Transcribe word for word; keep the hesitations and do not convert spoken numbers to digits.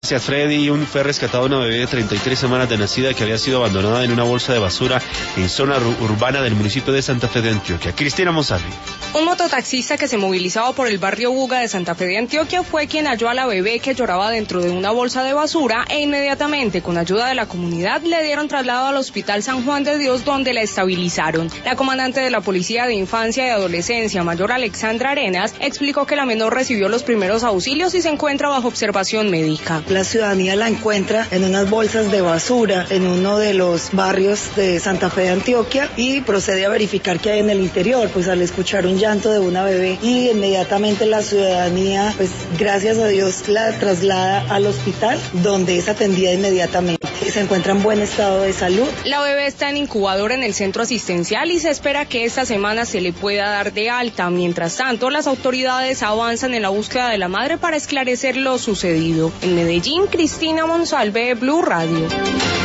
Gracias, Freddy. Un fue rescatado una bebé de treinta y tres semanas de nacida que había sido abandonada en una bolsa de basura en zona urbana del municipio de Santa Fe de Antioquia. Cristina Monsalve. Un mototaxista que se movilizaba por el barrio Buga de Santa Fe de Antioquia fue quien halló a la bebé que lloraba dentro de una bolsa de basura e inmediatamente, con ayuda de la comunidad, le dieron traslado al Hospital San Juan de Dios, donde la estabilizaron. La comandante de la Policía de Infancia y Adolescencia, mayor Alexandra Arenas, explicó que la menor recibió los primeros auxilios y se encuentra bajo observación médica. La ciudadanía la encuentra en unas bolsas de basura en uno de los barrios de Santa Fe de Antioquia y procede a verificar qué hay en el interior, pues al escuchar un llanto de una bebé y inmediatamente la ciudadanía, pues gracias a Dios, la traslada al hospital donde es atendida inmediatamente. Se encuentra en buen estado de salud. La bebé está en incubador en el centro asistencial y se espera que esta semana se le pueda dar de alta. Mientras tanto, las autoridades avanzan en la búsqueda de la madre para esclarecer lo sucedido. En Medellín, Cristina Monsalve, Blue Radio.